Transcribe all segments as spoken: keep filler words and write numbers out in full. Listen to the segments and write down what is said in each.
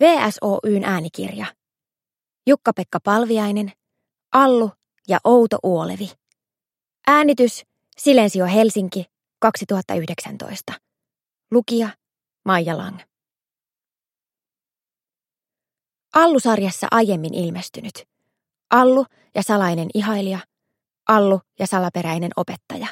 V S Oy:n äänikirja. Jukka-Pekka Palviainen, Allu ja Outo Uolevi. Äänitys Silensio Helsinki kaksituhattayhdeksäntoista. Lukija Maija Lang. Allu-sarjassa aiemmin ilmestynyt. Allu ja salainen ihailija. Allu ja salaperäinen opettaja.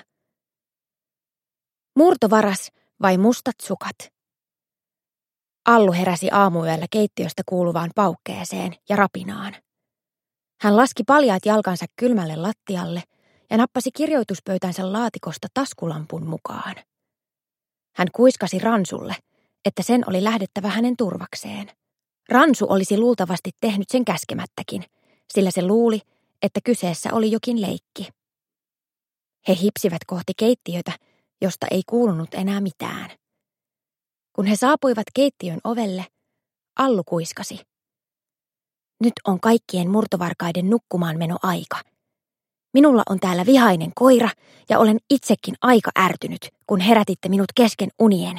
Murtovaras vai mustat sukat? Allu heräsi aamuyöllä keittiöstä kuuluvaan paukkeeseen ja rapinaan. Hän laski paljaat jalkansa kylmälle lattialle ja nappasi kirjoituspöytänsä laatikosta taskulampun mukaan. Hän kuiskasi Ransulle, että sen oli lähdettävä hänen turvakseen. Ransu olisi luultavasti tehnyt sen käskemättäkin, sillä se luuli, että kyseessä oli jokin leikki. He hipsivät kohti keittiötä, josta ei kuulunut enää mitään. Kun he saapuivat keittiön ovelle, Allu kuiskasi. Nyt on kaikkien murtovarkaiden nukkumaan meno aika. Minulla on täällä vihainen koira ja olen itsekin aika ärtynyt, kun herätitte minut kesken unien.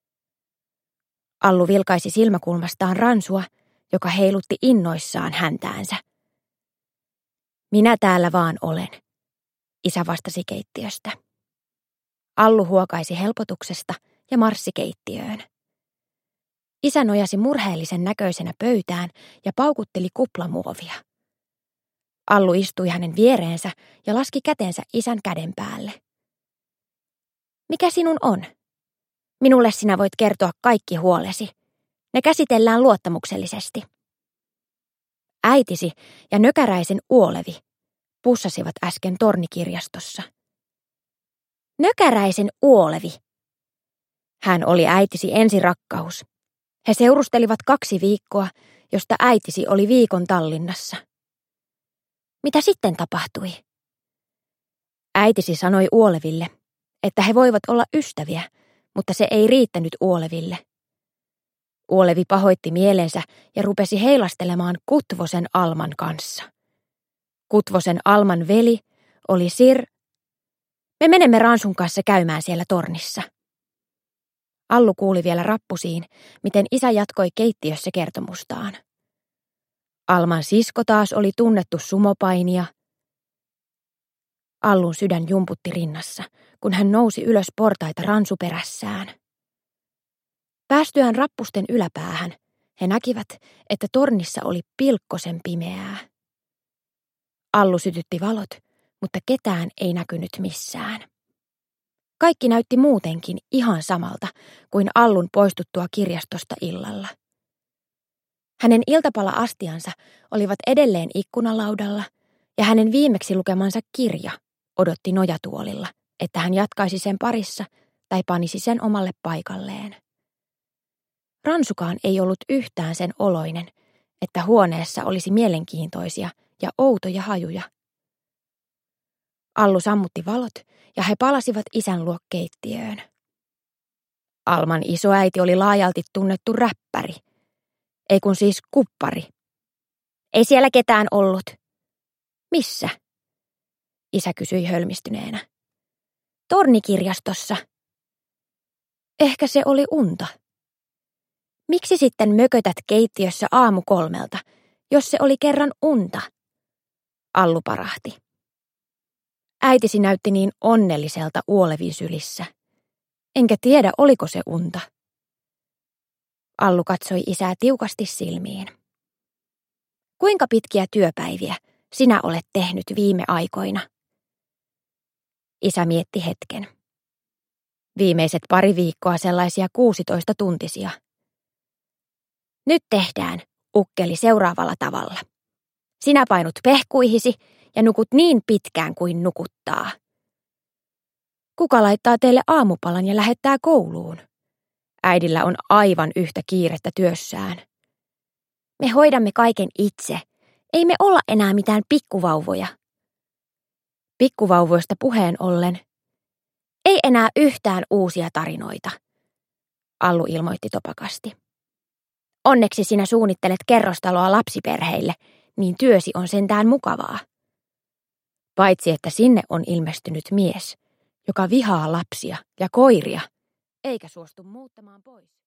Allu vilkaisi silmäkulmastaan Ransua, joka heilutti innoissaan häntäänsä. Minä täällä vaan olen, isä vastasi keittiöstä. Allu huokaisi helpotuksesta ja marssi keittiöön. Isä nojasi murheellisen näköisenä pöytään ja paukutteli kuplamuovia. Allu istui hänen viereensä ja laski kätensä isän käden päälle. Mikä sinun on? Minulle sinä voit kertoa kaikki huolesi. Ne käsitellään luottamuksellisesti. Äitisi ja nökäräisen Uolevi pussasivat äsken tornikirjastossa. Nökäräisen Uolevi. Hän oli äitisi ensirakkaus. He seurustelivat kaksi viikkoa, josta äitisi oli viikon Tallinnassa. Mitä sitten tapahtui? Äitisi sanoi Uoleville, että he voivat olla ystäviä, mutta se ei riittänyt Uoleville. Uolevi pahoitti mielensä ja rupesi heilastelemaan Kutvosen Alman kanssa. Kutvosen Alman veli oli Sir. Me menemme Ransun kanssa käymään siellä tornissa. Allu kuuli vielä rappusiin, miten isä jatkoi keittiössä kertomustaan. Alman sisko taas oli tunnettu sumopainija. Allun sydän jumputti rinnassa, kun hän nousi ylös portaita Ransu perässään. Päästyään rappusten yläpäähän, he näkivät, että tornissa oli pilkkosen pimeää. Allu sytytti valot, mutta ketään ei näkynyt missään. Kaikki näytti muutenkin ihan samalta kuin Allun poistuttua kirjastosta illalla. Hänen iltapala-astiansa olivat edelleen ikkunalaudalla ja hänen viimeksi lukemansa kirja odotti nojatuolilla, että hän jatkaisi sen parissa tai panisi sen omalle paikalleen. Ransukaan ei ollut yhtään sen oloinen, että huoneessa olisi mielenkiintoisia ja outoja hajuja. Allu sammutti valot ja he palasivat isän luo keittiöön. Alman isoäiti oli laajalti tunnettu räppäri, ei kun siis kuppari. Ei siellä ketään ollut. Missä? Isä kysyi hölmistyneenä. Tornikirjastossa. Ehkä se oli unta. Miksi sitten mökötät keittiössä aamu kolmelta, jos se oli kerran unta? Allu parahti. Äitisi näytti niin onnelliselta Uolevin sylissä. Enkä tiedä, oliko se unta. Allu katsoi isää tiukasti silmiin. Kuinka pitkiä työpäiviä sinä olet tehnyt viime aikoina? Isä mietti hetken. Viimeiset pari viikkoa sellaisia kuusitoista tuntisia. Nyt tehdään, ukkeli, seuraavalla tavalla. Sinä painut pehkuihisi ja nukut niin pitkään kuin nukuttaa. Kuka laittaa teille aamupalan ja lähettää kouluun? Äidillä on aivan yhtä kiirettä työssään. Me hoidamme kaiken itse. Ei me olla enää mitään pikkuvauvoja. Pikkuvauvoista puheen ollen. Ei enää yhtään uusia tarinoita, Allu ilmoitti topakasti. Onneksi sinä suunnittelet kerrostaloa lapsiperheille, niin työsi on sentään mukavaa. Paitsi että sinne on ilmestynyt mies, joka vihaa lapsia ja koiria, eikä suostu muuttamaan pois.